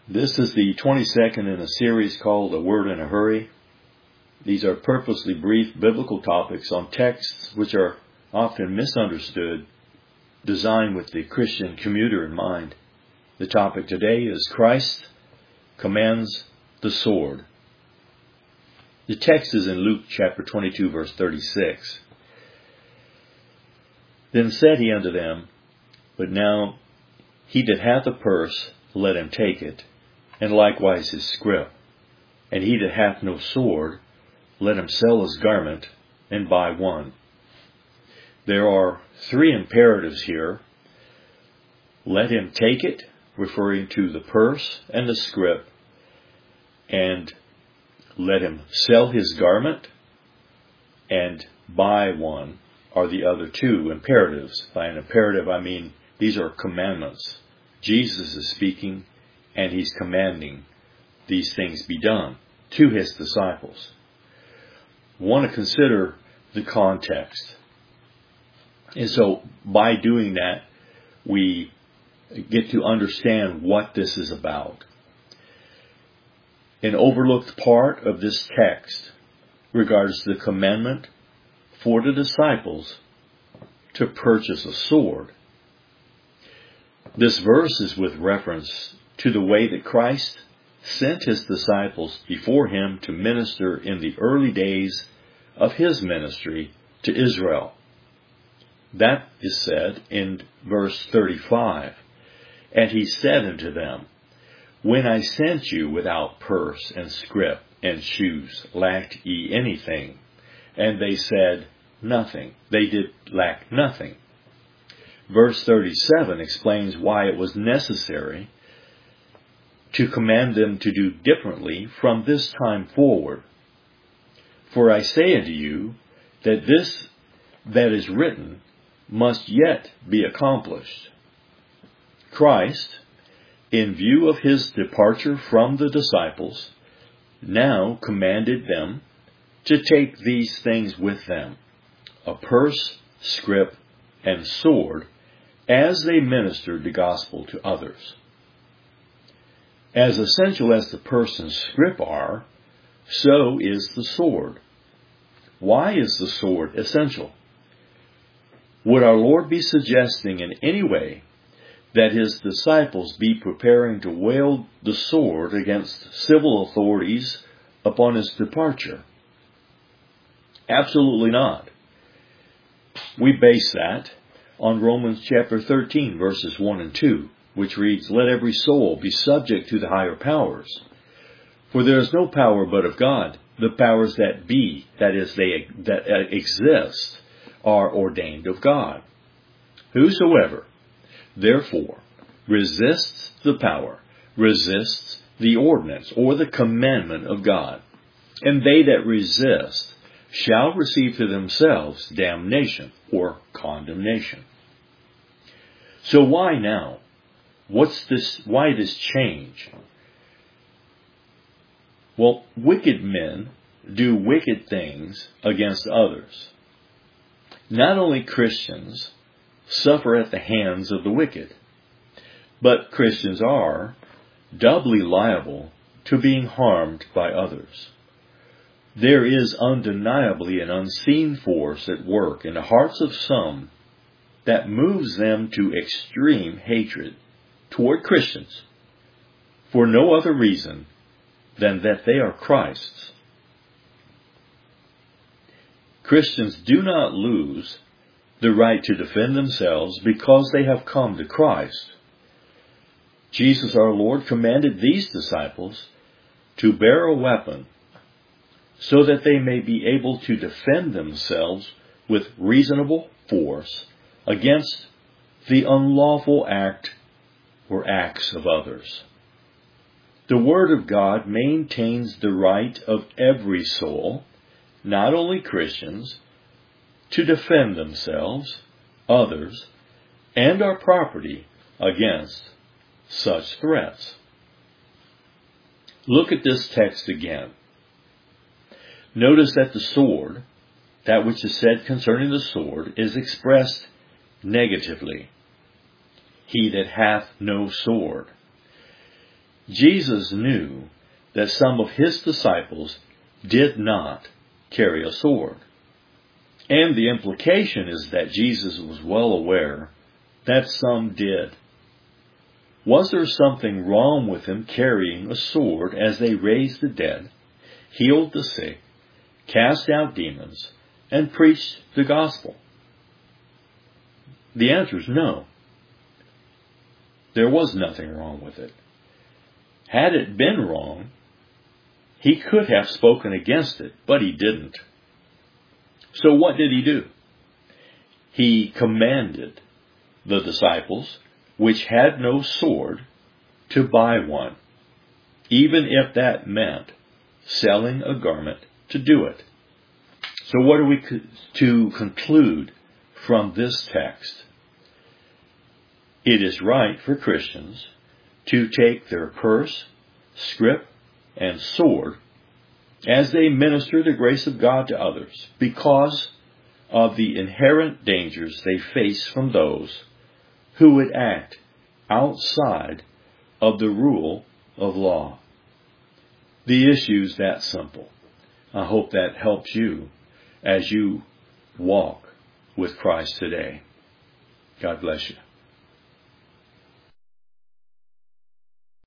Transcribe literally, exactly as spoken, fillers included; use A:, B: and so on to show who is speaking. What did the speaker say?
A: This is the twenty-second in a series called A Word in a Hurry. These are purposely brief biblical topics on texts which are often misunderstood, designed with the Christian commuter in mind. The topic today is Christ commands the sword. The text is in Luke chapter twenty-two, verse thirty-six. Then said he unto them, But now he that hath a purse, let him take it, and likewise his scrip. And he that hath no sword, let him sell his garment, and buy one. There are three imperatives here. Let him take it, referring to the purse and the scrip, and let him sell his garment, and buy one, are the other two imperatives. By an imperative, I mean these are commandments. Jesus is speaking, and he's commanding these things be done to his disciples. I want to consider the context. And so by doing that, we get to understand what this is about. An overlooked part of this text regards the commandment for the disciples to purchase a sword. This verse is with reference to the way that Christ sent his disciples before him to minister in the early days of his ministry to Israel. That is said in verse thirty-five. And he said unto them, When I sent you without purse and scrip and shoes, lacked ye anything? And they said, Nothing. They did lack nothing. Verse thirty-seven explains why it was necessary to command them to do differently from this time forward. For I say unto you that this that is written must yet be accomplished. Christ, in view of his departure from the disciples, now commanded them to take these things with them, a purse, scrip, and sword, as they ministered the gospel to others. As essential as the purse and scrip are, so is the sword. Why is the sword essential? Would our Lord be suggesting in any way that his disciples be preparing to wield the sword against civil authorities upon his departure? Absolutely not. We base that on Romans chapter thirteen, verses one and two, which reads, Let every soul be subject to the higher powers. For there is no power but of God. The powers that be, that is, they that exist, are ordained of God. Whosoever, therefore, resists the power, resists the ordinance or the commandment of God. And they that resist shall receive to themselves damnation or condemnation. So why now? What's this? Why this change? Well, wicked men do wicked things against others. Not only Christians suffer at the hands of the wicked, but Christians are doubly liable to being harmed by others. There is undeniably an unseen force at work in the hearts of some that moves them to extreme hatred toward Christians for no other reason than that they are Christ's. Christians do not lose the right to defend themselves because they have come to Christ. Jesus our Lord commanded these disciples to bear a weapon so that they may be able to defend themselves with reasonable force against the unlawful act or acts of others. The Word of God maintains the right of every soul, not only Christians, to defend themselves, others, and our property against such threats. Look at this text again. Notice that the sword, that which is said concerning the sword, is expressed negatively. He that hath no sword. Jesus knew that some of his disciples did not carry a sword. And the implication is that Jesus was well aware that some did. Was there something wrong with them carrying a sword as they raised the dead, healed the sick, cast out demons, and preached the gospel? The answer is no. There was nothing wrong with it. Had it been wrong, he could have spoken against it, but he didn't. So what did he do? He commanded the disciples, which had no sword, to buy one, even if that meant selling a garment to do it. So what are we to conclude from this text? It is right for Christians to take their purse, scrip, and sword as they minister the grace of God to others, because of the inherent dangers they face from those who would act outside of the rule of law. The issue is that simple. I hope that helps you as you walk with Christ today. God bless you.